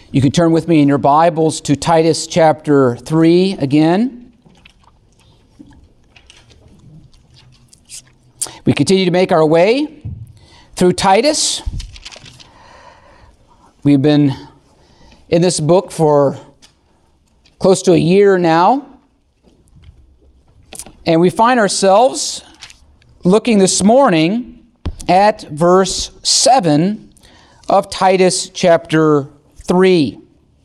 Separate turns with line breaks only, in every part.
You can turn with me in your Bibles to Titus chapter 3 again. We continue to make our way through Titus. We've been in this book for close to a year now. And we find ourselves looking this morning at verse 7 of Titus chapter 3.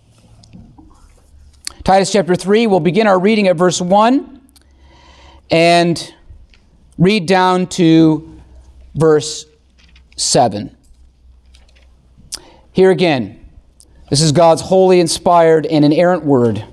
Titus chapter 3, we'll begin our reading at verse 1 and read down to verse 7. Here again, this is God's holy, inspired, and inerrant word.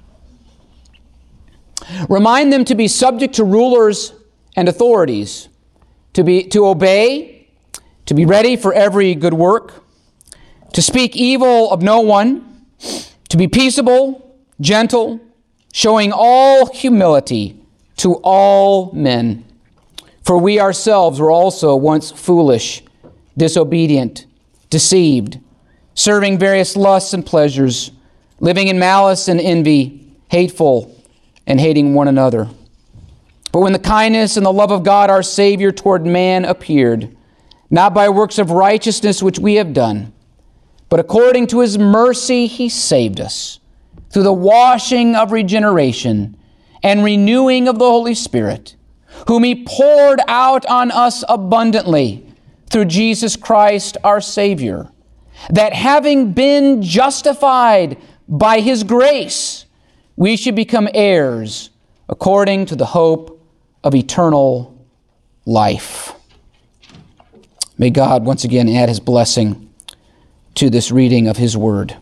Remind them to be subject to rulers and authorities, to obey, to be ready for every good work, to speak evil of no one, to be peaceable, gentle, showing all humility to all men. For we ourselves were also once foolish, disobedient, deceived, serving various lusts and pleasures, living in malice and envy, hateful, and hating one another. But when the kindness and the love of God our Savior toward man appeared, not by works of righteousness which we have done, but according to His mercy He saved us, through the washing of regeneration and renewing of the Holy Spirit, whom He poured out on us abundantly through Jesus Christ our Savior, that having been justified by His grace, we should become heirs according to the hope of eternal life. May God once again add His blessing to this reading of His Word.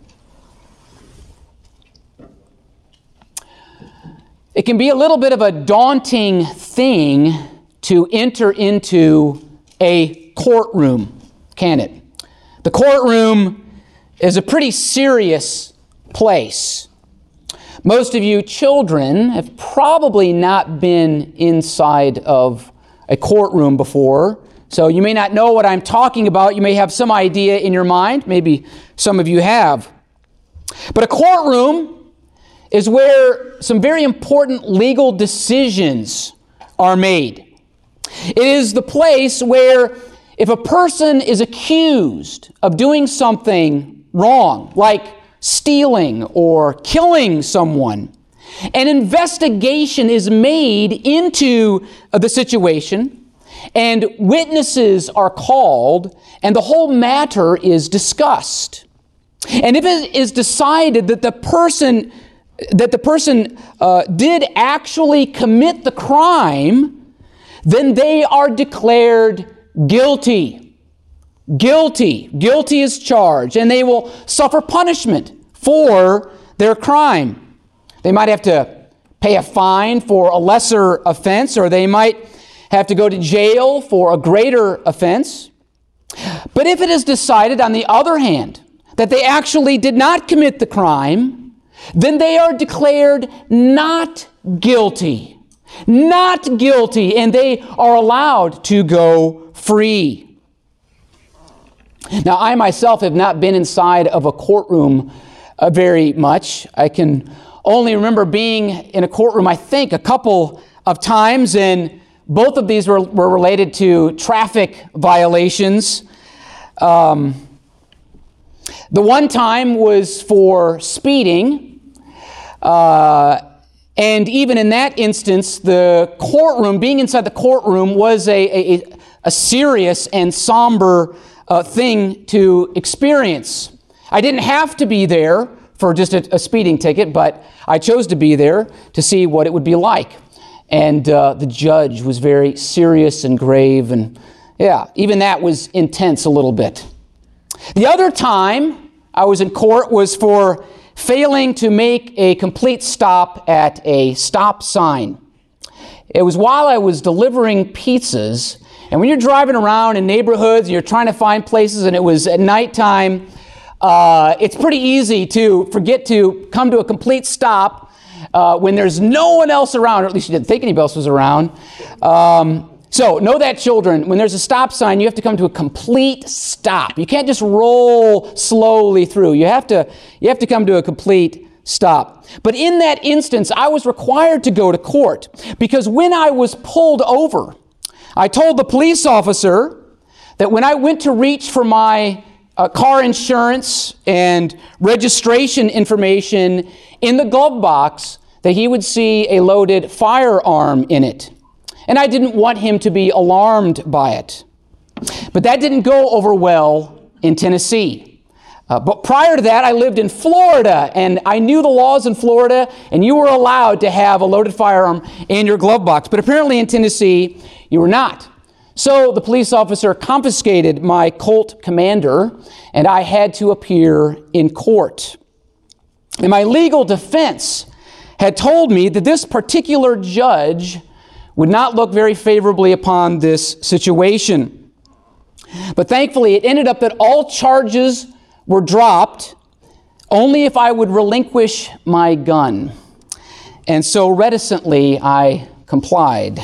It can be a little bit of a daunting thing to enter into a courtroom, can it? The courtroom is a pretty serious place. Most of you children have probably not been inside of a courtroom before, so you may not know what I'm talking about. You may have some idea in your mind. Maybe some of you have. But a courtroom is where some very important legal decisions are made. It is the place where if a person is accused of doing something wrong, like stealing or killing someone, an investigation is made into the situation, and witnesses are called, and the whole matter is discussed. And if it is decided that the person did actually commit the crime, then they are declared guilty. Guilty is charged, and they will suffer punishment for their crime. They might have to pay a fine for a lesser offense, or they might have to go to jail for a greater offense. But if it is decided, on the other hand, that they actually did not commit the crime, then they are declared not guilty. Not guilty, and they are allowed to go free. Now, I myself have not been inside of a courtroom very much. I can only remember being in a courtroom, I think, a couple of times, and both of these were related to traffic violations. The one time was for speeding, and even in that instance, the courtroom, being inside the courtroom, was a serious and somber thing to experience. I didn't have to be there for just a speeding ticket, but I chose to be there to see what it would be like. And the judge was very serious and grave, and even that was intense a little bit. The other time I was in court was for failing to make a complete stop at a stop sign. It was while I was delivering pizzas, and when you're driving around in neighborhoods, you're trying to find places, and it was at nighttime, it's pretty easy to forget to come to a complete stop when there's no one else around, or at least you didn't think anybody else was around. So, know that, children, when there's a stop sign, you have to come to a complete stop. You can't just roll slowly through. You have to come to a complete stop. But in that instance, I was required to go to court because when I was pulled over, I told the police officer that when I went to reach for my car insurance and registration information in the glove box, that he would see a loaded firearm in it. And I didn't want him to be alarmed by it. But that didn't go over well in Tennessee. But prior to that, I lived in Florida, and I knew the laws in Florida, and you were allowed to have a loaded firearm in your glove box. But apparently in Tennessee, you were not. So the police officer confiscated my Colt Commander, and I had to appear in court. And my legal defense had told me that this particular judge would not look very favorably upon this situation. But thankfully, it ended up that all charges were dropped only if I would relinquish my gun. And so reticently, I complied.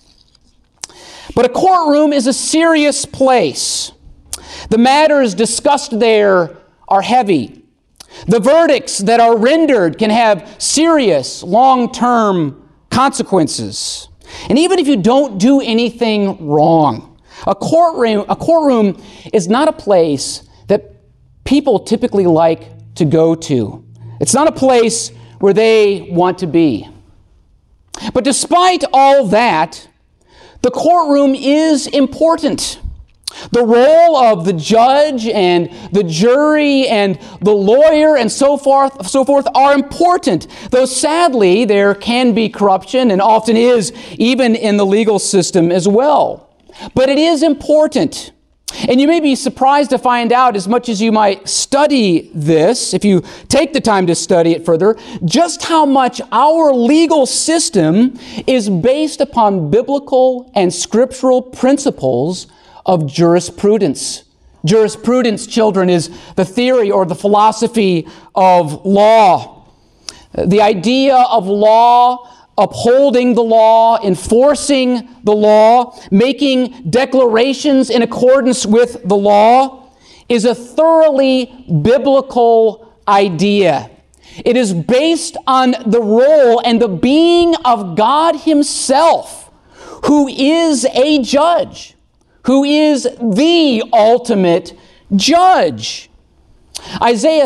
But a courtroom is a serious place. The matters discussed there are heavy. The verdicts that are rendered can have serious, long-term consequences. And even if you don't do anything wrong, a courtroom is not a place that people typically like to go to. It's not a place where they want to be. But despite all that, the courtroom is important. The role of the judge and the jury and the lawyer and so forth are important, though sadly there can be corruption and often is even in the legal system as well. But it is important. And you may be surprised to find out, as much as you might study this, if you take the time to study it further, just how much our legal system is based upon biblical and scriptural principles of jurisprudence. Jurisprudence, children, is the theory or the philosophy of law. The idea of law, upholding the law, enforcing the law, making declarations in accordance with the law, is a thoroughly biblical idea. It is based on the role and the being of God Himself, who is a judge, who is the ultimate judge. Isaiah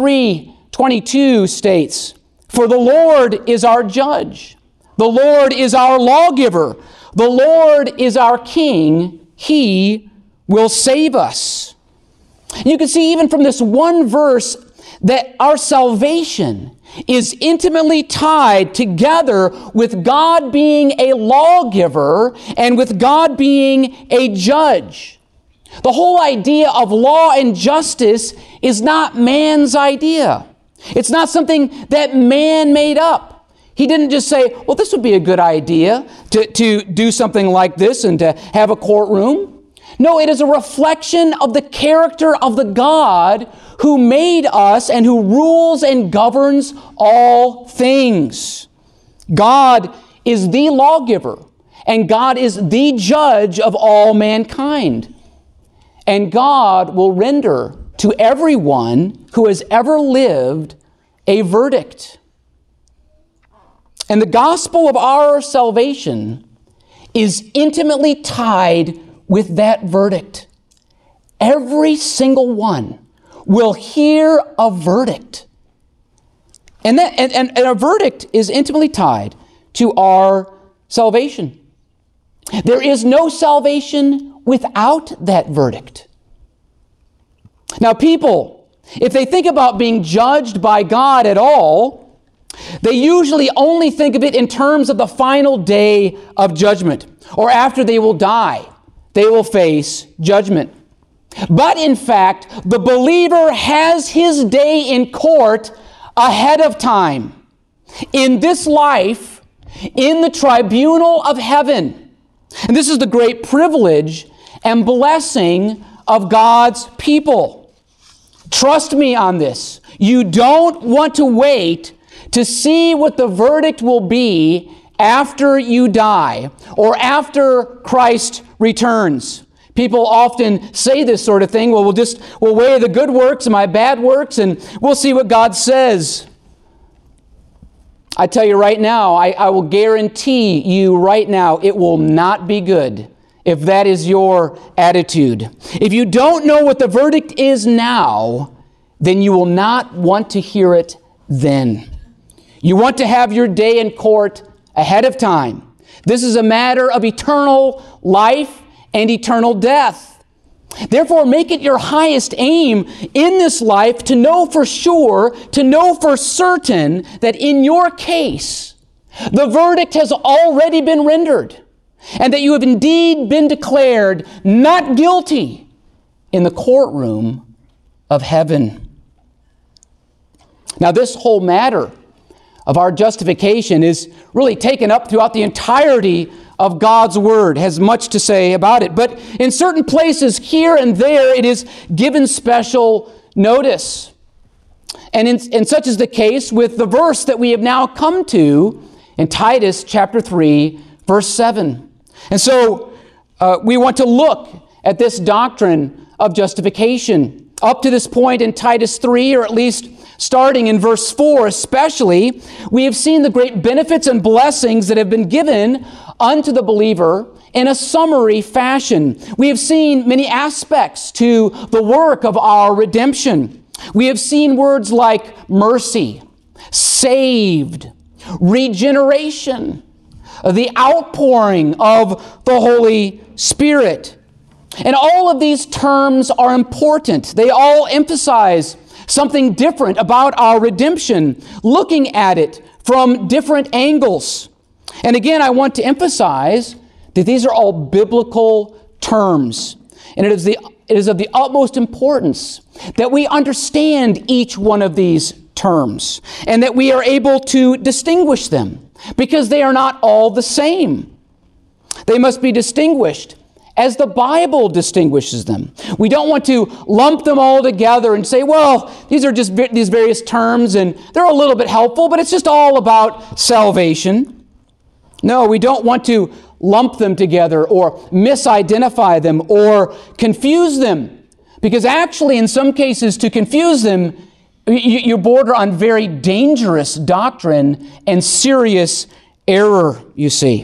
33:22 states, "For the Lord is our judge. The Lord is our lawgiver. The Lord is our king. He will save us." You can see even from this one verse that our salvation is intimately tied together with God being a lawgiver and with God being a judge. The whole idea of law and justice is not man's idea. It's not something that man made up. He didn't just say, well, this would be a good idea to do something like this and to have a courtroom. No, it is a reflection of the character of the God who made us and who rules and governs all things. God is the lawgiver, and God is the judge of all mankind. And God will render to everyone who has ever lived a verdict. And the gospel of our salvation is intimately tied with that verdict. Every single one will hear a verdict. And a verdict is intimately tied to our salvation. There is no salvation without that verdict. Now, people, if they think about being judged by God at all, they usually only think of it in terms of the final day of judgment, or after they will die, they will face judgment. But in fact, the believer has his day in court ahead of time, in this life, in the tribunal of heaven. And this is the great privilege and blessing of God's people. Trust me on this. You don't want to wait to see what the verdict will be after you die or after Christ returns. People often say this sort of thing. Well, we'll weigh the good works and my bad works, and we'll see what God says. I tell you right now, I will guarantee you right now, it will not be good if that is your attitude. If you don't know what the verdict is now, then you will not want to hear it then. You want to have your day in court ahead of time. This is a matter of eternal life and eternal death. Therefore, make it your highest aim in this life to know for sure, to know for certain that in your case, the verdict has already been rendered and that you have indeed been declared not guilty in the courtroom of heaven. Now, this whole matter of our justification is really taken up throughout the entirety of God's Word, has much to say about it. But in certain places here and there, it is given special notice. And such is the case with the verse that we have now come to in Titus chapter 3, verse 7. And so we want to look at this doctrine of justification. Up to this point in Titus 3, or at least starting in verse 4 especially, we have seen the great benefits and blessings that have been given unto the believer in a summary fashion. We have seen many aspects to the work of our redemption. We have seen words like mercy, saved, regeneration, the outpouring of the Holy Spirit. And all of these terms are important. They all emphasize something different about our redemption, looking at it from different angles. And again, I want to emphasize that these are all biblical terms. And it is of the utmost importance that we understand each one of these terms and that we are able to distinguish them, because they are not all the same. They must be distinguished as the Bible distinguishes them. We don't want to lump them all together and say, well, these are just these various terms and they're a little bit helpful, but it's just all about salvation. No, we don't want to lump them together or misidentify them or confuse them, because actually in some cases to confuse them, you border on very dangerous doctrine and serious error, you see.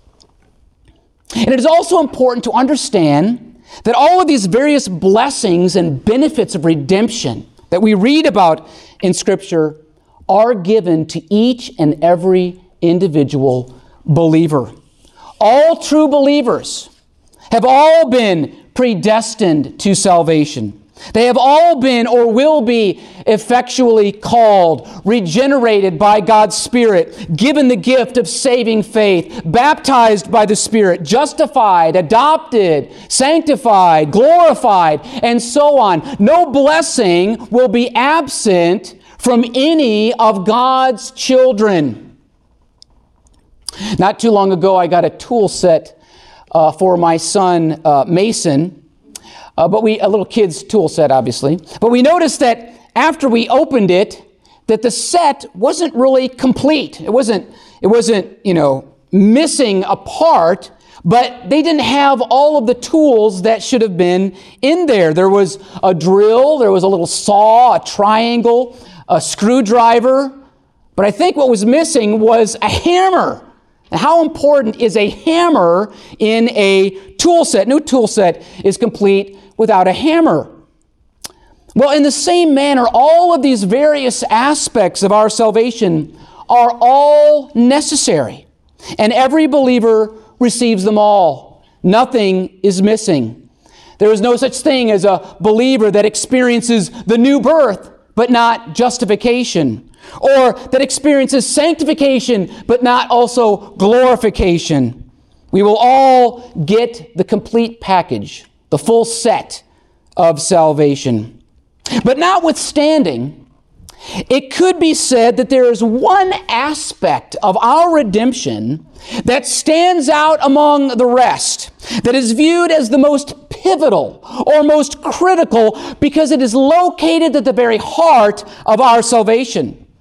And it is also important to understand that all of these various blessings and benefits of redemption that we read about in Scripture are given to each and every individual believer. All true believers have all been predestined to salvation. They have all been or will be effectually called, regenerated by God's Spirit, given the gift of saving faith, baptized by the Spirit, justified, adopted, sanctified, glorified, and so on. No blessing will be absent from any of God's children. Not too long ago, I got a tool set for my son, Mason. A little kid's tool set, obviously. But we noticed that after we opened it, that the set wasn't really complete. It wasn't, missing a part, but they didn't have all of the tools that should have been in there. There was a drill, there was a little saw, a triangle, a screwdriver. But I think what was missing was a hammer. And how important is a hammer in a tool set? No tool set is complete without a hammer. Well, in the same manner, all of these various aspects of our salvation are all necessary, and every believer receives them all. Nothing is missing. There is no such thing as a believer that experiences the new birth, but not justification, or that experiences sanctification, but not also glorification. We will all get the complete package, the full set of salvation. But notwithstanding, it could be said that there is one aspect of our redemption that stands out among the rest, that is viewed as the most pivotal or most critical because it is located at the very heart of our salvation.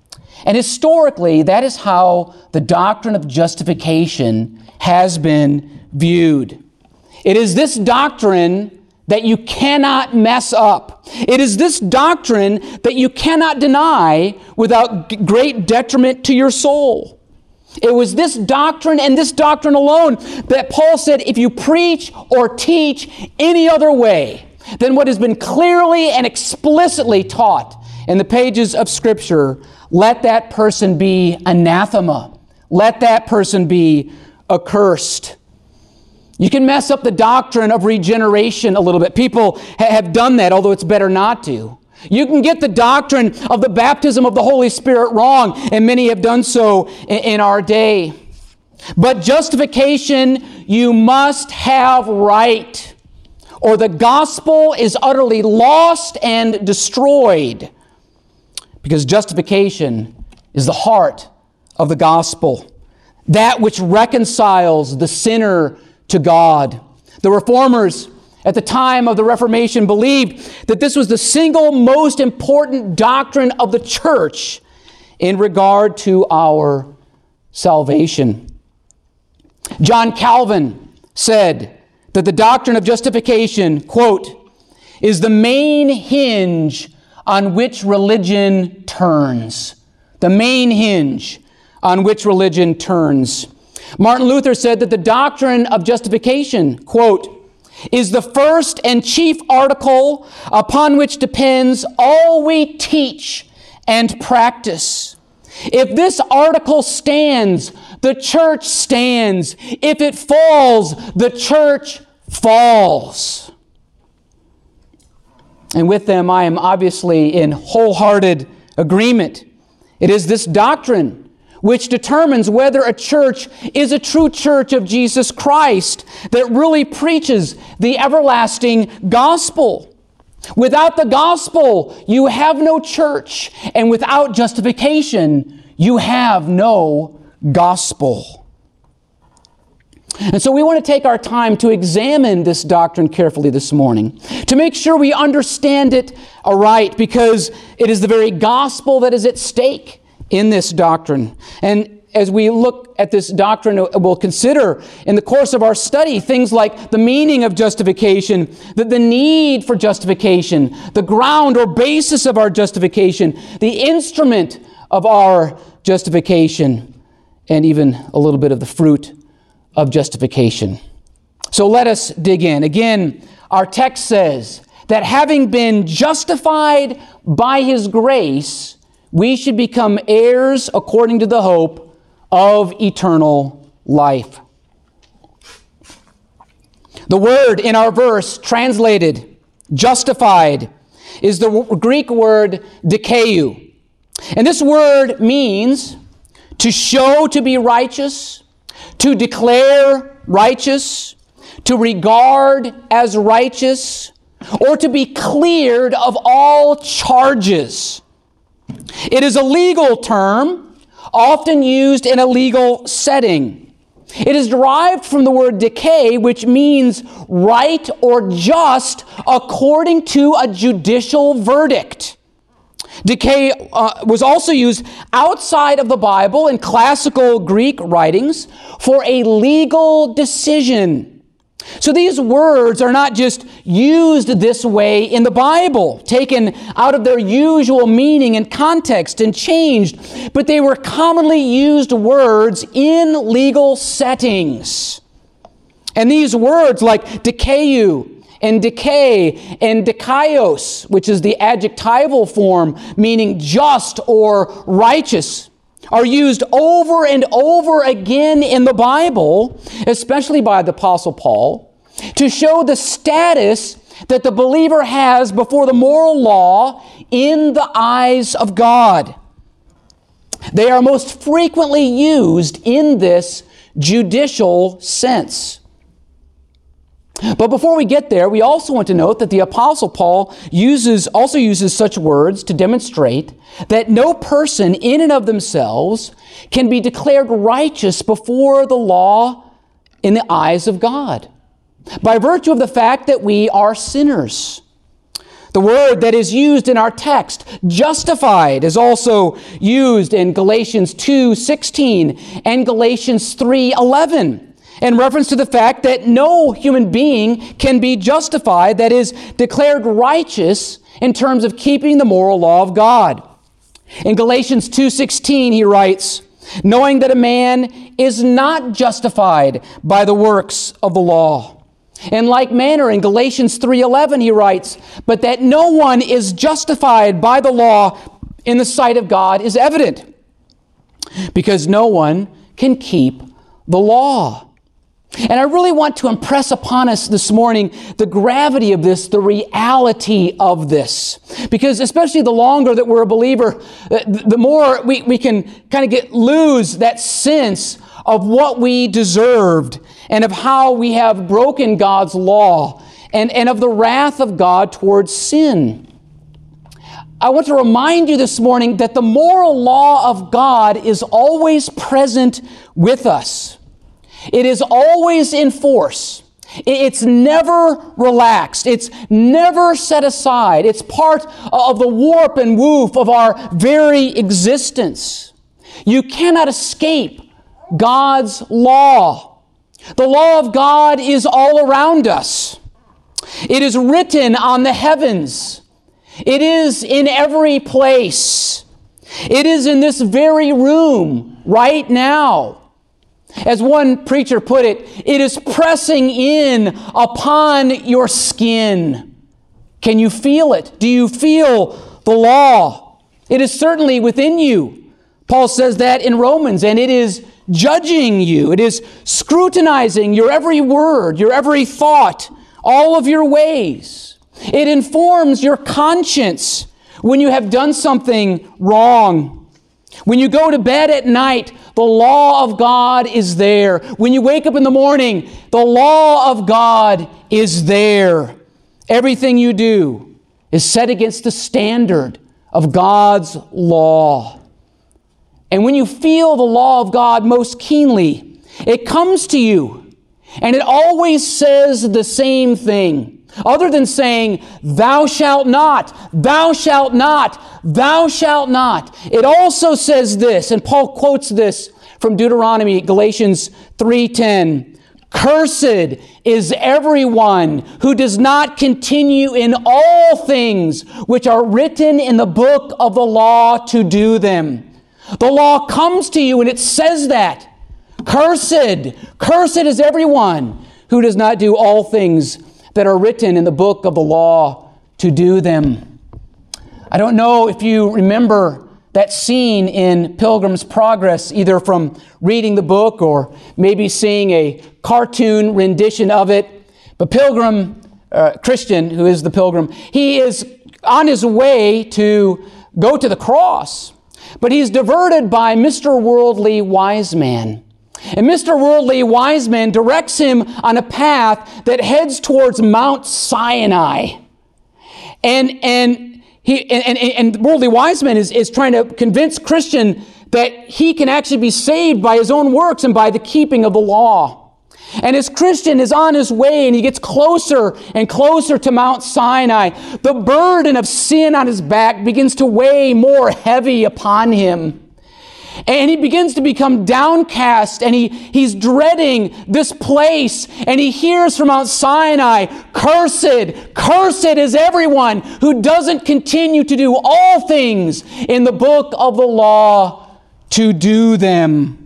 And historically, that is how the doctrine of justification has been viewed. It is this doctrine that you cannot mess up. It is this doctrine that you cannot deny without great detriment to your soul. It was this doctrine and this doctrine alone that Paul said, if you preach or teach any other way than what has been clearly and explicitly taught in the pages of Scripture, let that person be anathema. Let that person be accursed. You can mess up the doctrine of regeneration a little bit. People have done that, although it's better not to. You can get the doctrine of the baptism of the Holy Spirit wrong, and many have done so in our day. But justification you must have right, or the gospel is utterly lost and destroyed. Because justification is the heart of the gospel, that which reconciles the sinner to God. The Reformers at the time of the Reformation believed that this was the single most important doctrine of the church in regard to our salvation. John Calvin said that the doctrine of justification, quote, is the main hinge on which religion turns. The main hinge on which religion turns. Martin Luther said that the doctrine of justification, quote, is the first and chief article upon which depends all we teach and practice. If this article stands, the church stands. If it falls, the church falls. And with them, I am obviously in wholehearted agreement. It is this doctrine which determines whether a church is a true church of Jesus Christ that really preaches the everlasting gospel. Without the gospel, you have no church, and without justification, you have no gospel. And so we want to take our time to examine this doctrine carefully this morning, to make sure we understand it aright, because it is the very gospel that is at stake in this doctrine. And as we look at this doctrine, we'll consider in the course of our study things like the meaning of justification, the need for justification, the ground or basis of our justification, the instrument of our justification, and even a little bit of the fruit of justification. So let us dig in. Again, our text says that having been justified by His grace, we should become heirs according to the hope of eternal life. The word in our verse translated justified is the Greek word dikaiou. And this word means to show to be righteous, to declare righteous, to regard as righteous, or to be cleared of all charges. It is a legal term, often used in a legal setting. It is derived from the word dikaiou, which means right or just according to a judicial verdict. Dikaiou was also used outside of the Bible in classical Greek writings for a legal decision. So these words are not just used this way in the Bible, taken out of their usual meaning and context and changed, but they were commonly used words in legal settings. And these words like dikaiou and decay and dikaios, which is the adjectival form meaning just or righteous, are used over and over again in the Bible, especially by the Apostle Paul, to show the status that the believer has before the moral law in the eyes of God. They are most frequently used in this judicial sense. But before we get there, we also want to note that the Apostle Paul also uses such words to demonstrate that no person in and of themselves can be declared righteous before the law in the eyes of God, by virtue of the fact that we are sinners. The word that is used in our text, justified, is also used in Galatians 2:16 and Galatians 3:11 in reference to the fact that no human being can be justified, that is, declared righteous in terms of keeping the moral law of God. In Galatians 2:16 he writes, knowing that a man is not justified by the works of the law. In like manner, in Galatians 3:11 he writes, but that no one is justified by the law in the sight of God is evident, because no one can keep the law. And I really want to impress upon us this morning the gravity of this, the reality of this. Because especially the longer that we're a believer, the more we can kind of lose that sense of what we deserved and of how we have broken God's law and of the wrath of God towards sin. I want to remind you this morning that the moral law of God is always present with us. It is always in force. It's never relaxed. It's never set aside. It's part of the warp and woof of our very existence. You cannot escape God's law. The law of God is all around us. It is written on the heavens. It is in every place. It is in this very room right now. As one preacher put it, it is pressing in upon your skin. Can you feel it? Do you feel the law? It is certainly within you. Paul says that in Romans, and it is judging you. It is scrutinizing your every word, your every thought, all of your ways. It informs your conscience when you have done something wrong. When you go to bed at night, the law of God is there. When you wake up in the morning, the law of God is there. Everything you do is set against the standard of God's law. And when you feel the law of God most keenly, it comes to you, and it always says the same thing. Other than saying, thou shalt not, thou shalt not, thou shalt not. It also says this, and Paul quotes this from Deuteronomy, Galatians 3:10. Cursed is everyone who does not continue in all things which are written in the book of the law to do them. The law comes to you and it says that. Cursed is everyone who does not do all things that are written in the book of the law to do them. I don't know if you remember that scene in Pilgrim's Progress, either from reading the book or maybe seeing a cartoon rendition of it. But Pilgrim, Christian, who is the pilgrim, he is on his way to go to the cross. But he's diverted by Mr. Worldly Wise Man. And Mr. Worldly Wise Man directs him on a path that heads towards Mount Sinai. And Worldly Wise Man is trying to convince Christian that he can actually be saved by his own works and by the keeping of the law. And as Christian is on his way and he gets closer and closer to Mount Sinai, the burden of sin on his back begins to weigh more heavy upon him. And he begins to become downcast, and he's dreading this place. And he hears from Mount Sinai, cursed is everyone who doesn't continue to do all things in the book of the law to do them.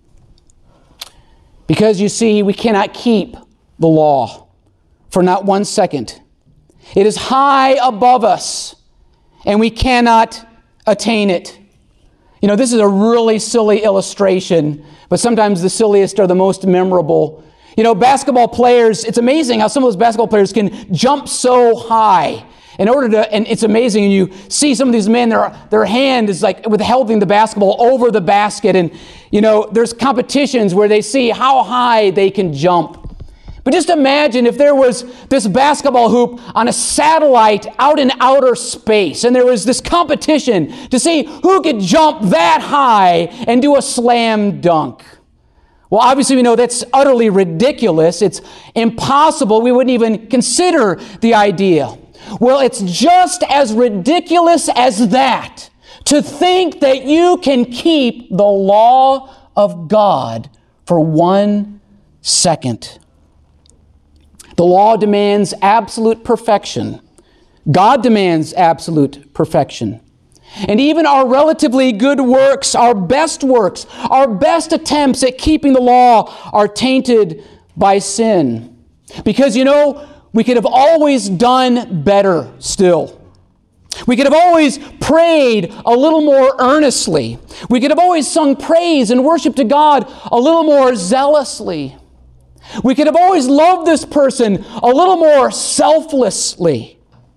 Because you see, we cannot keep the law for not 1 second. It is high above us, and we cannot attain it. You know, this is a really silly illustration, but sometimes the silliest are the most memorable. You know, basketball players, it's amazing how some of those basketball players can jump so high. And it's amazing, and you see some of these men, their hand is like withholding the basketball over the basket. And, you know, there's competitions where they see how high they can jump. But just imagine if there was this basketball hoop on a satellite out in outer space, and there was this competition to see who could jump that high and do a slam dunk. Well, obviously we know that's utterly ridiculous. It's impossible. We wouldn't even consider the idea. Well, it's just as ridiculous as that to think that you can keep the law of God for 1 second. The law demands absolute perfection. God demands absolute perfection. And even our relatively good works, our best attempts at keeping the law are tainted by sin. Because, we could have always done better still. We could have always prayed a little more earnestly. We could have always sung praise and worship to God a little more zealously. We could have always loved this person a little more selflessly.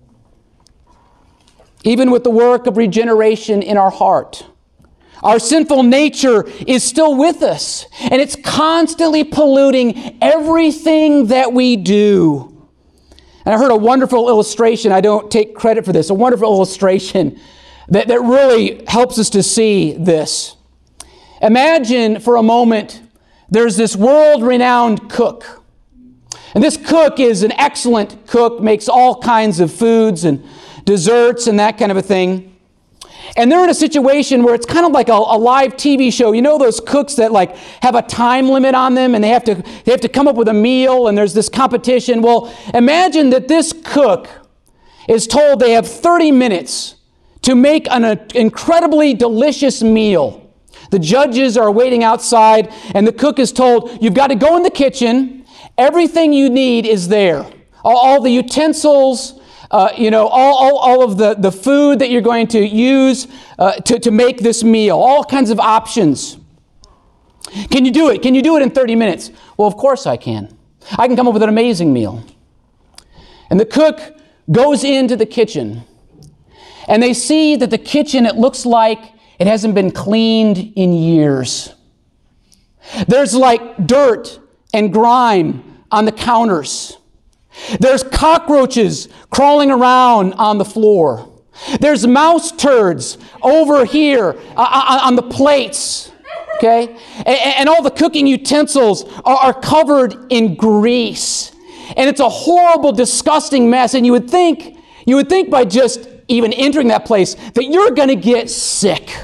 Even with the work of regeneration in our heart, our sinful nature is still with us, and it's constantly polluting everything that we do. And I heard a wonderful illustration. I don't take credit for this. A wonderful illustration that really helps us to see this. Imagine for a moment there's this world-renowned cook. And this cook is an excellent cook, makes all kinds of foods and desserts and that kind of a thing. And they're in a situation where it's kind of like a live TV show. You know those cooks that have a time limit on them and they have to come up with a meal and there's this competition. Well, imagine that this cook is told they have 30 minutes to make an incredibly delicious meal. The judges are waiting outside and the cook is told, you've got to go in the kitchen. Everything you need is there. All the utensils, all of the food that you're going to use to make this meal, all kinds of options. Can you do it? Can you do it in 30 minutes? Well, of course I can. I can come up with an amazing meal. And the cook goes into the kitchen, and they see that the kitchen, it looks like it hasn't been cleaned in years. There's dirt and grime on the counters. There's cockroaches crawling around on the floor. There's mouse turds over here on the plates. Okay? And all the cooking utensils are covered in grease. And it's a horrible, disgusting mess. And you would think by just even entering that place that you're going to get sick.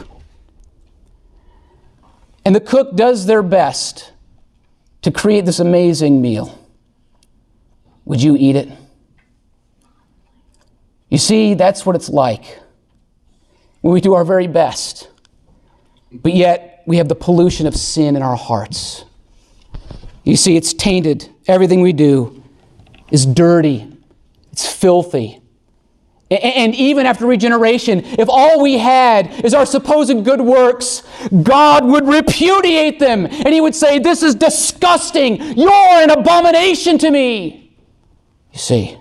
And the cook does their best to create this amazing meal. Would you eat it? You see, that's what it's like when we do our very best, but yet we have the pollution of sin in our hearts. You see, it's tainted. Everything we do is dirty. It's filthy. And even after regeneration, if all we had is our supposed good works, God would repudiate them. And He would say, this is disgusting. You're an abomination to me. You see.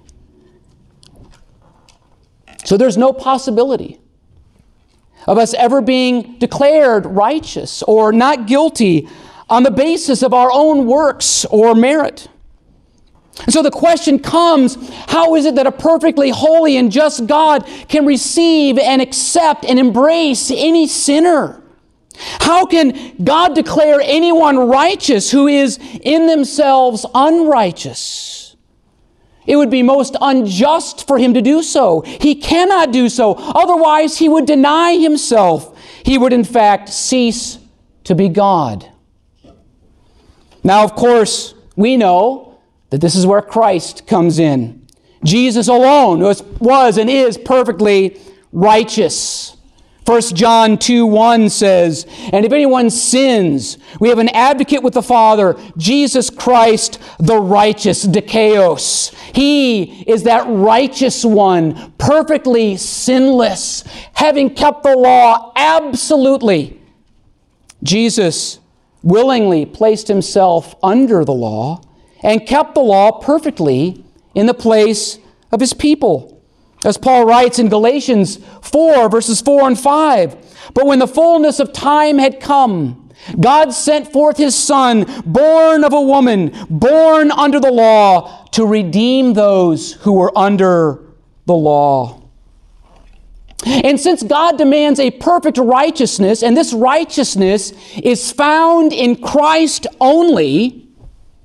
So there's no possibility of us ever being declared righteous or not guilty on the basis of our own works or merit. And so the question comes, how is it that a perfectly holy and just God can receive and accept and embrace any sinner? How can God declare anyone righteous who is in themselves unrighteous? It would be most unjust for Him to do so. He cannot do so. Otherwise, He would deny Himself. He would, in fact, cease to be God. Now, of course, we know that this is where Christ comes in. Jesus alone was and is perfectly righteous. 1 John 2:1 says, and if anyone sins, we have an advocate with the Father, Jesus Christ, the righteous, Dikaios. He is that righteous one, perfectly sinless, having kept the law absolutely. Jesus willingly placed Himself under the law and kept the law perfectly in the place of His people. As Paul writes in Galatians 4, verses 4 and 5, but when the fullness of time had come, God sent forth His Son, born of a woman, born under the law, to redeem those who were under the law. And since God demands a perfect righteousness, and this righteousness is found in Christ only,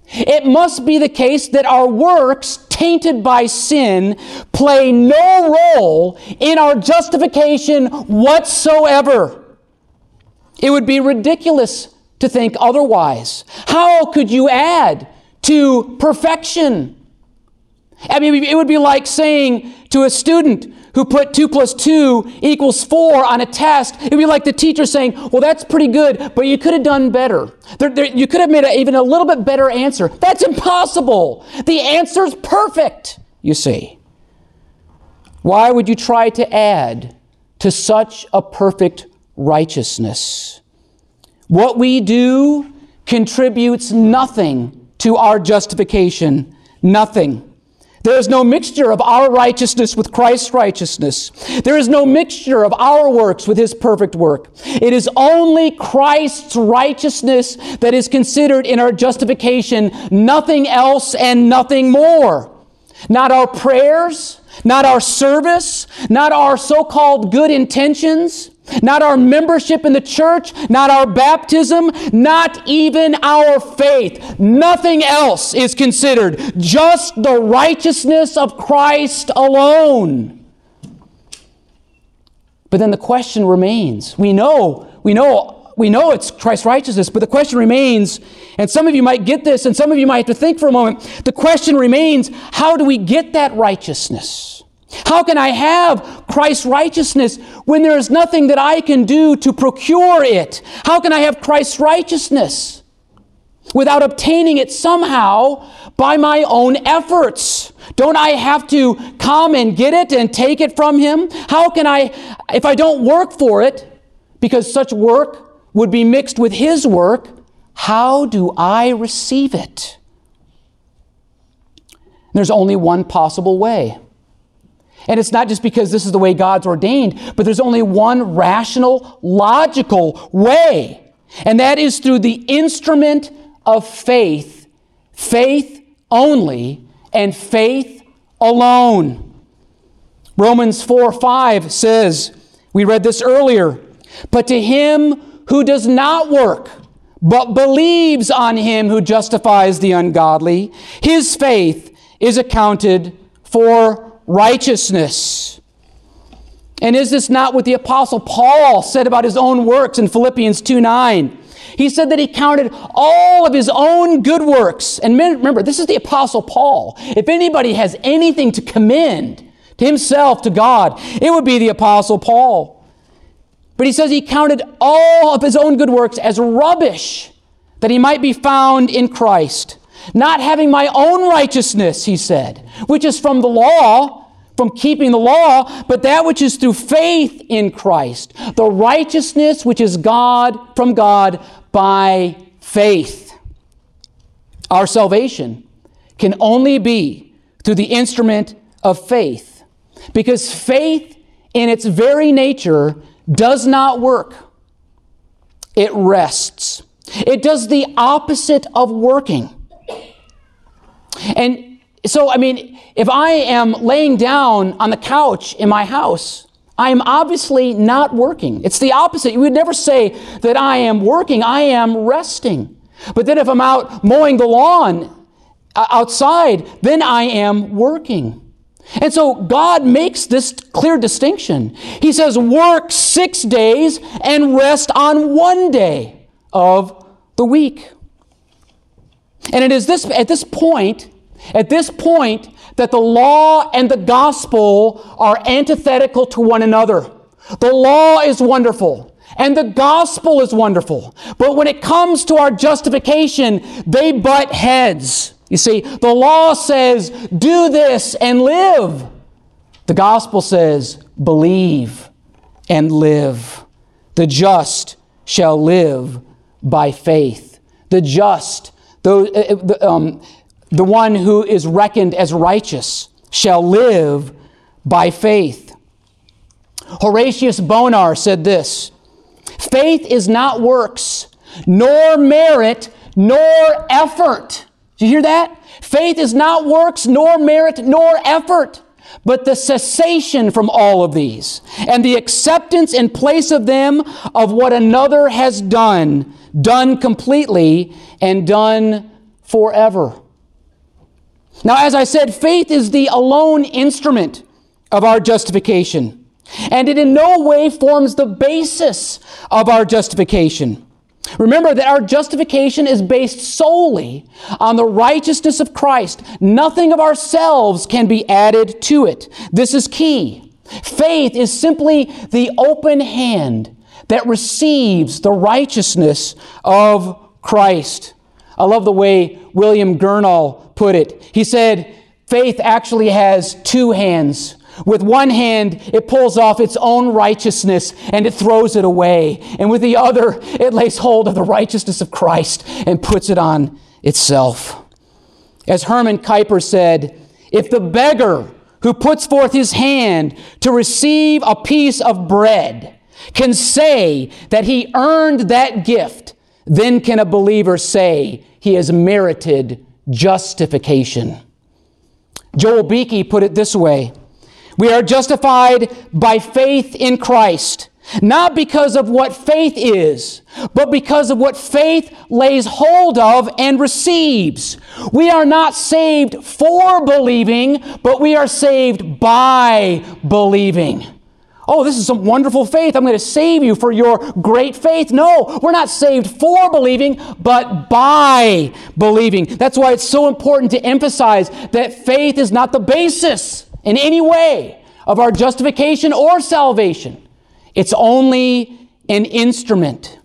It must be the case that our works, tainted by sin, play no role in our justification whatsoever. It would be ridiculous to think otherwise. How could you add to perfection? I mean, it would be like saying to a student who put 2 + 2 = 4 on a test, it would be like the teacher saying, well, that's pretty good, but you could have done better. You could have made even a little bit better answer. That's impossible. The answer's perfect, you see. Why would you try to add to such a perfect righteousness? What we do contributes nothing to our justification. Nothing. There is no mixture of our righteousness with Christ's righteousness. There is no mixture of our works with His perfect work. It is only Christ's righteousness that is considered in our justification, nothing else and nothing more. Not our prayers, not our service, not our so-called good intentions, not our membership in the church, not our baptism, not even our faith. Nothing else is considered, just the righteousness of Christ alone. But then the question remains. We know it's Christ's righteousness, but the question remains, and some of you might get this, and some of you might have to think for a moment. The question remains, how do we get that righteousness? How can I have Christ's righteousness when there is nothing that I can do to procure it? How can I have Christ's righteousness without obtaining it somehow by my own efforts? Don't I have to come and get it and take it from Him? How can I, if I don't work for it, because such work would be mixed with His work, how do I receive it? There's only one possible way. And it's not just because this is the way God's ordained, but there's only one rational, logical way. And that is through the instrument of faith. Faith only and faith alone. Romans 4:5 says, we read this earlier, but to him who does not work, but believes on Him who justifies the ungodly, his faith is accounted for righteousness. And is this not what the Apostle Paul said about his own works in Philippians 2:9? He said that he counted all of his own good works. And remember, this is the Apostle Paul. If anybody has anything to commend to himself, to God, it would be the Apostle Paul. But he says he counted all of his own good works as rubbish, that he might be found in Christ. Not having my own righteousness, he said, which is from the law, from keeping the law, but that which is through faith in Christ. The righteousness which is from God by faith. Our salvation can only be through the instrument of faith, because faith in its very nature does not work. It rests. It does the opposite of working. And so, if I am laying down on the couch in my house, I am obviously not working. It's the opposite. You would never say that I am working. I am resting. But then if I'm out mowing the lawn outside, then I am working. And so God makes this clear distinction. He says, work 6 days and rest on 1 day of the week. And it is at this point that the law and the gospel are antithetical to one another. The law is wonderful, and the gospel is wonderful. But when it comes to our justification, they butt heads. You see, the law says, do this and live. The gospel says, believe and live. The just shall live by faith. The just, the one who is reckoned as righteous, shall live by faith. Horatius Bonar said this, faith is not works, nor merit, nor effort. Do you hear that? Faith is not works, nor merit, nor effort, but the cessation from all of these, and the acceptance in place of them of what another has done completely and done forever. Now, as I said, faith is the alone instrument of our justification, and it in no way forms the basis of our justification. Remember that our justification is based solely on the righteousness of Christ. Nothing of ourselves can be added to it. This is key. Faith is simply the open hand that receives the righteousness of Christ. I love the way William Gurnall put it. He said, faith actually has two hands. With one hand, it pulls off its own righteousness and it throws it away. And with the other, it lays hold of the righteousness of Christ and puts it on itself. As Herman Kuyper said, if the beggar who puts forth his hand to receive a piece of bread can say that he earned that gift, then can a believer say he has merited justification. Joel Beeke put it this way: we are justified by faith in Christ, not because of what faith is, but because of what faith lays hold of and receives. We are not saved for believing, but we are saved by believing. Oh, this is some wonderful faith. I'm going to save you for your great faith. No, we're not saved for believing, but by believing. That's why it's so important to emphasize that faith is not the basis in any way of our justification or salvation. It's only an instrument.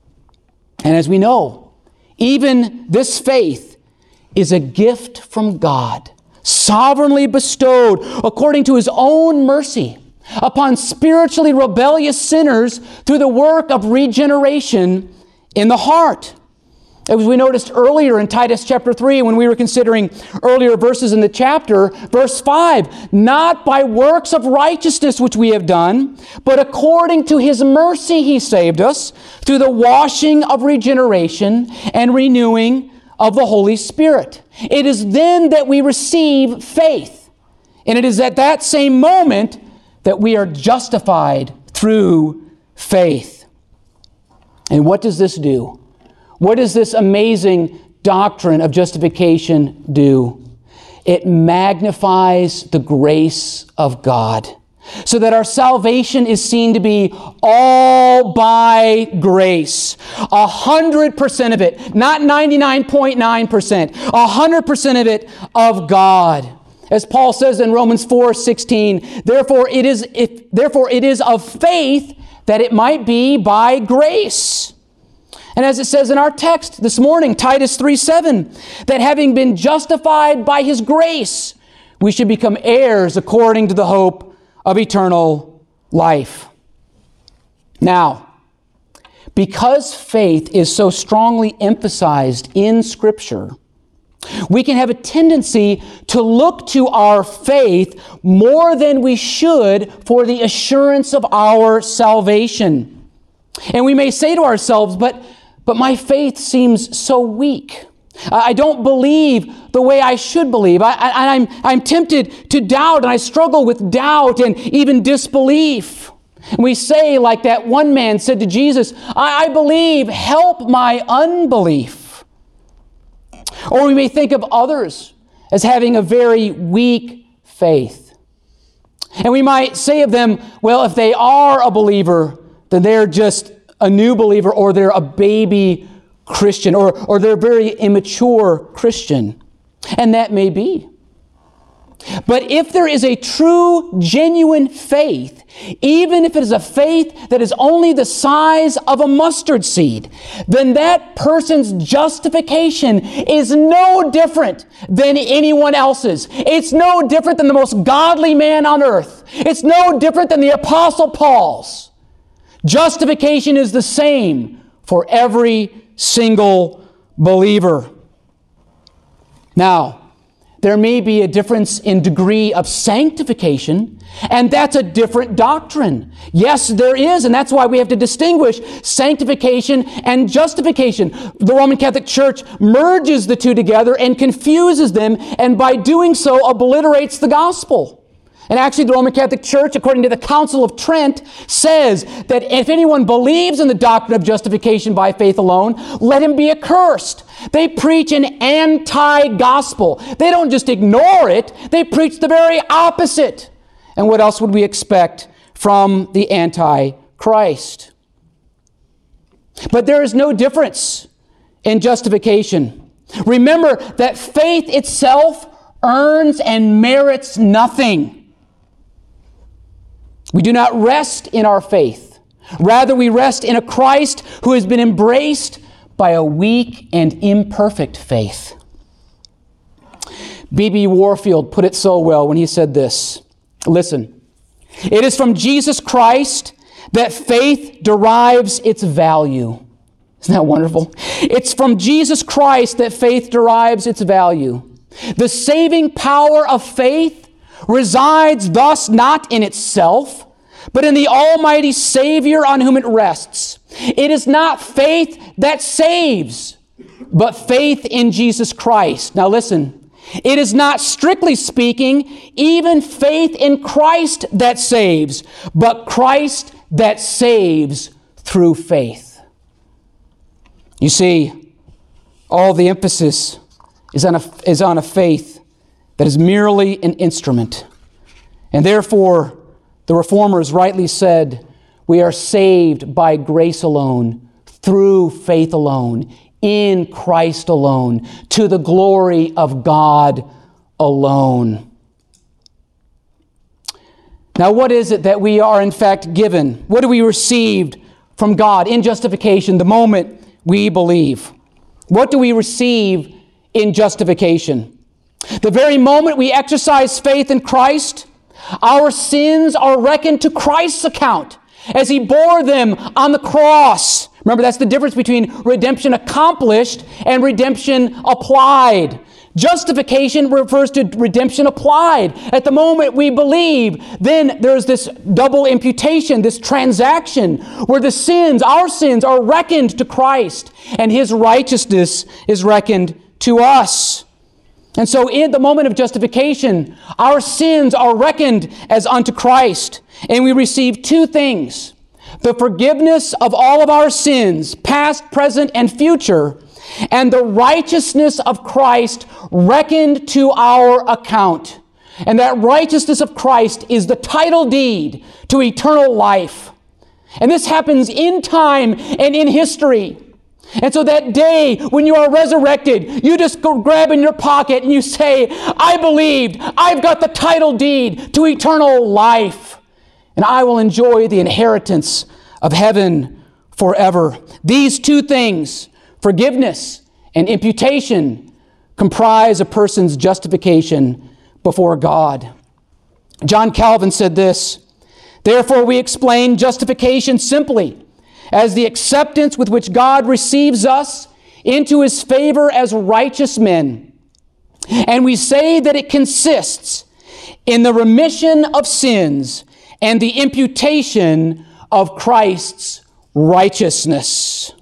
And as we know, even this faith is a gift from God, sovereignly bestowed according to His own mercy upon spiritually rebellious sinners through the work of regeneration in the heart. As we noticed earlier in Titus chapter 3, when we were considering earlier verses in the chapter, verse 5, not by works of righteousness which we have done, but according to His mercy He saved us through the washing of regeneration and renewing of the Holy Spirit. It is then that we receive faith. And it is at that same moment that we are justified through faith. And what does this do? What does this amazing doctrine of justification do? It magnifies the grace of God, so that our salvation is seen to be all by grace. 100% of it, not 99.9%, 100% of it of God. As Paul says in Romans 4:16, therefore it is of faith that it might be by grace. And as it says in our text this morning, Titus 3:7, that having been justified by His grace, we should become heirs according to the hope of eternal life. Now, because faith is so strongly emphasized in Scripture, we can have a tendency to look to our faith more than we should for the assurance of our salvation. And we may say to ourselves, but my faith seems so weak. I don't believe the way I should believe. I'm tempted to doubt, and I struggle with doubt and even disbelief. And we say, like that one man said to Jesus, I believe, help my unbelief. Or we may think of others as having a very weak faith. And we might say of them, well, if they are a believer, then they're just a new believer, or they're a baby Christian, or they're a very immature Christian. And that may be. But if there is a true, genuine faith, even if it is a faith that is only the size of a mustard seed, then that person's justification is no different than anyone else's. It's no different than the most godly man on earth. It's no different than the Apostle Paul's. Justification is the same for every single believer. Now, there may be a difference in degree of sanctification, and that's a different doctrine. Yes, there is, and that's why we have to distinguish sanctification and justification. The Roman Catholic Church merges the two together and confuses them, and by doing so obliterates the gospel. And actually, the Roman Catholic Church, according to the Council of Trent, says that if anyone believes in the doctrine of justification by faith alone, let him be accursed. They preach an anti-gospel. They don't just ignore it, they preach the very opposite. And what else would we expect from the Antichrist? But there is no difference in justification. Remember that faith itself earns and merits nothing. We do not rest in our faith. Rather, we rest in a Christ who has been embraced by a weak and imperfect faith. B.B. Warfield put it so well when he said this. Listen, it is from Jesus Christ that faith derives its value. Isn't that wonderful? It's from Jesus Christ that faith derives its value. The saving power of faith resides thus not in itself, but in the Almighty Savior on whom it rests. It is not faith that saves, but faith in Jesus Christ. Now listen, it is not, strictly speaking, even faith in Christ that saves, but Christ that saves through faith. You see, all the emphasis is on a faith that is merely an instrument. And therefore, the Reformers rightly said, we are saved by grace alone, through faith alone, in Christ alone, to the glory of God alone. Now, what is it that we are in fact given? What do we receive from God in justification the moment we believe? What do we receive in justification? The very moment we exercise faith in Christ, our sins are reckoned to Christ's account as He bore them on the cross. Remember, that's the difference between redemption accomplished and redemption applied. Justification refers to redemption applied. At the moment we believe, then there's this double imputation, this transaction, where the sins, our sins, are reckoned to Christ, and His righteousness is reckoned to us. And so in the moment of justification, our sins are reckoned as unto Christ, and we receive two things: the forgiveness of all of our sins, past, present, and future, and the righteousness of Christ reckoned to our account. And that righteousness of Christ is the title deed to eternal life. And this happens in time and in history. And so that day when you are resurrected, you just go grab in your pocket and you say, I believed, I've got the title deed to eternal life, and I will enjoy the inheritance of heaven forever. These two things, forgiveness and imputation, comprise a person's justification before God. John Calvin said this, therefore we explain justification simply as the acceptance with which God receives us into His favor as righteous men. And we say that it consists in the remission of sins and the imputation of Christ's righteousness.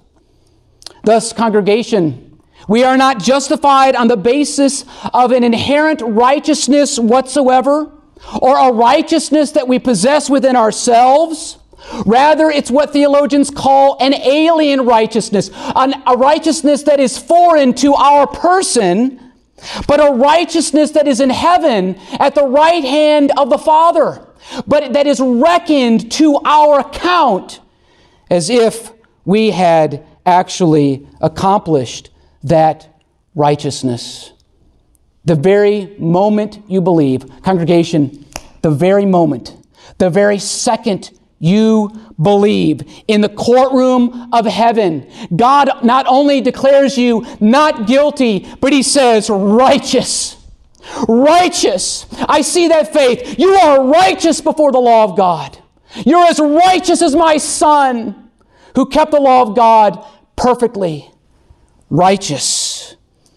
Thus, congregation, we are not justified on the basis of an inherent righteousness whatsoever, or a righteousness that we possess within ourselves. Rather, it's what theologians call an alien righteousness, a righteousness that is foreign to our person, but a righteousness that is in heaven at the right hand of the Father, but that is reckoned to our account as if we had actually accomplished that righteousness. The very moment you believe, congregation, the very moment, the very second you believe, in the courtroom of heaven, God not only declares you not guilty, but He says righteous. Righteous. I see that faith. You are righteous before the law of God. You're as righteous as my son who kept the law of God perfectly. Righteous.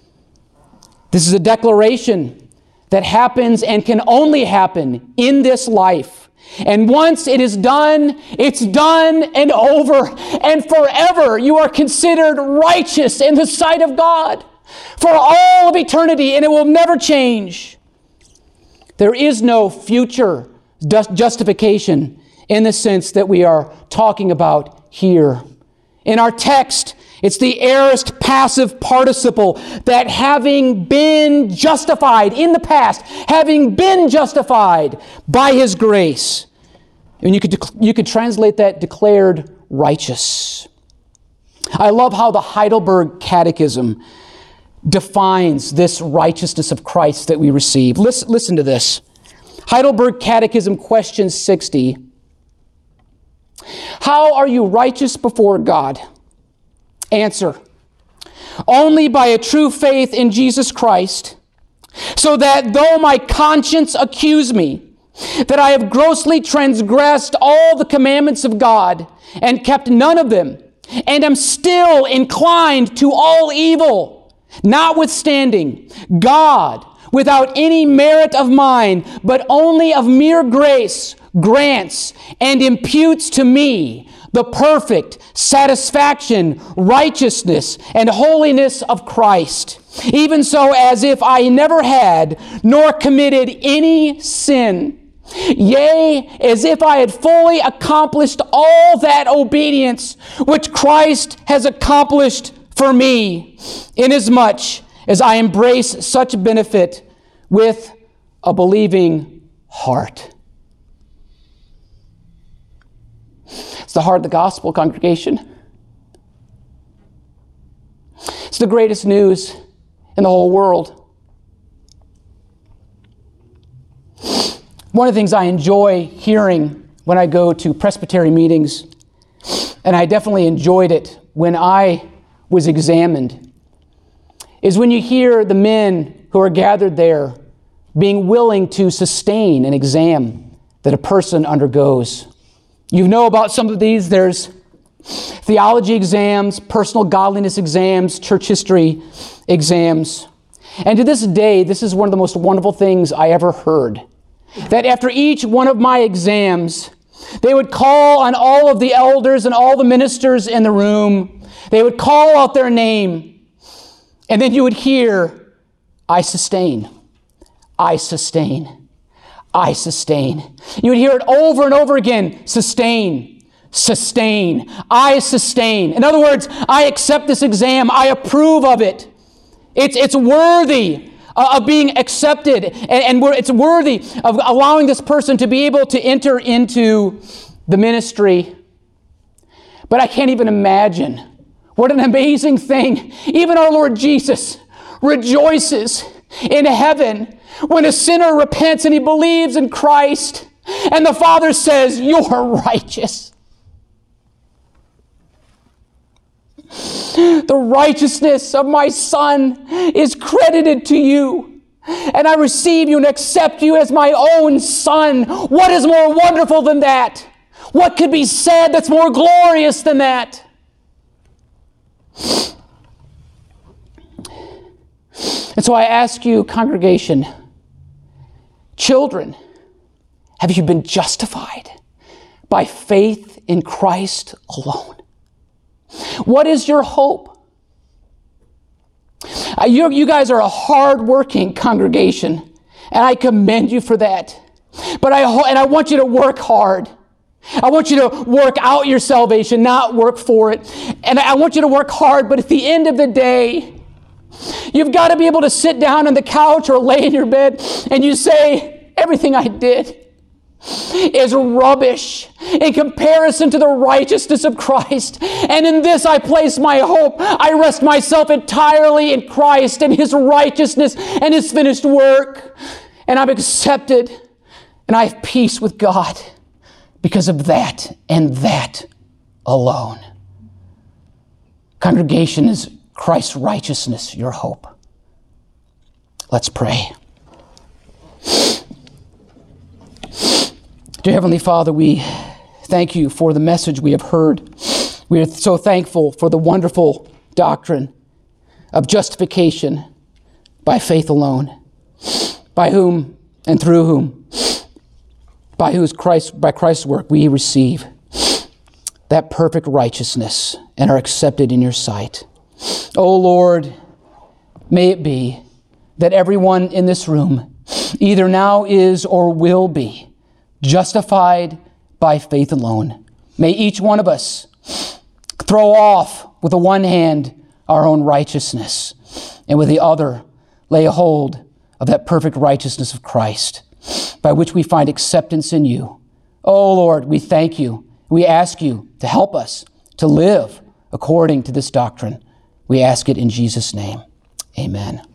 This is a declaration that happens and can only happen in this life. And once it is done, it's done and over. And forever you are considered righteous in the sight of God for all of eternity, and it will never change. There is no future justification in the sense that we are talking about here. In our text, it's the aorist passive participle that having been justified in the past, having been justified by His grace. And you could translate that declared righteous. I love how the Heidelberg Catechism defines this righteousness of Christ that we receive. Listen to this. Heidelberg Catechism, question 60. How are you righteous before God? Answer: only by a true faith in Jesus Christ, so that though my conscience accuse me that I have grossly transgressed all the commandments of God and kept none of them, and am still inclined to all evil, notwithstanding, God, without any merit of mine, but only of mere grace, grants and imputes to me the perfect satisfaction, righteousness, and holiness of Christ, even so as if I never had nor committed any sin. Yea, as if I had fully accomplished all that obedience which Christ has accomplished for me, inasmuch as I embrace such benefit with a believing heart. It's the heart of the gospel, congregation. It's the greatest news in the whole world. One of the things I enjoy hearing when I go to presbytery meetings, and I definitely enjoyed it when I was examined, is when you hear the men who are gathered there being willing to sustain an exam that a person undergoes. You know about some of these. There's theology exams, personal godliness exams, church history exams. And to this day, this is one of the most wonderful things I ever heard. That after each one of my exams, they would call on all of the elders and all the ministers in the room. They would call out their name. And then you would hear, I sustain, I sustain, I sustain. You would hear it over and over again, sustain, sustain, I sustain. In other words, I accept this exam, I approve of it. It's worthy of being accepted, and it's worthy of allowing this person to be able to enter into the ministry. But I can't even imagine what an amazing thing. Even our Lord Jesus rejoices in heaven when a sinner repents and he believes in Christ, and the Father says, "You're righteous." The righteousness of my Son is credited to you, and I receive you and accept you as my own Son. What is more wonderful than that? What could be said that's more glorious than that? And so I ask you, congregation, children, have you been justified by faith in Christ alone? What is your hope? You guys are a hard-working congregation, and I commend you for that. But I want you to work hard. I want you to work out your salvation, not work for it. And I want you to work hard, but at the end of the day, you've got to be able to sit down on the couch or lay in your bed and you say, everything I did is rubbish in comparison to the righteousness of Christ. And in this I place my hope. I rest myself entirely in Christ and His righteousness and His finished work. And I'm accepted and I have peace with God because of that and that alone. Congregation, is Christ's righteousness your hope? Let's pray. Dear Heavenly Father, we thank you for the message we have heard. We are so thankful for the wonderful doctrine of justification by faith alone, by whom and through whom, by Christ's work, we receive that perfect righteousness and are accepted in your sight. O Lord, may it be that everyone in this room either now is or will be, justified by faith alone. May each one of us throw off with the one hand our own righteousness, and with the other lay hold of that perfect righteousness of Christ, by which we find acceptance in you. Oh Lord, we thank you. We ask you to help us to live according to this doctrine. We ask it in Jesus' name. Amen.